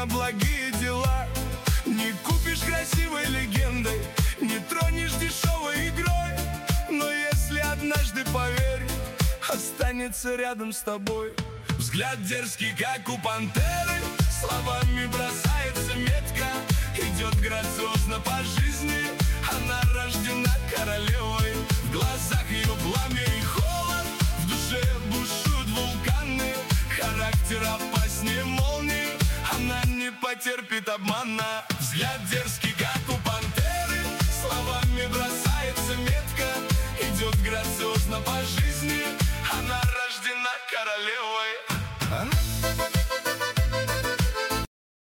на благие дела. Не купишь красивой легендой, не тронешь дешевой игрой, но если однажды, поверь, останется рядом с тобой. Взгляд дерзкий, как у пантеры, словами бросается метко, идет грациозно по жизни, она рождена королевой. В глазах ее пламя и холод, в душе бушуют вулканы, характер опаснее молнии, она не потерпит обмана. Взгляд дерзкий,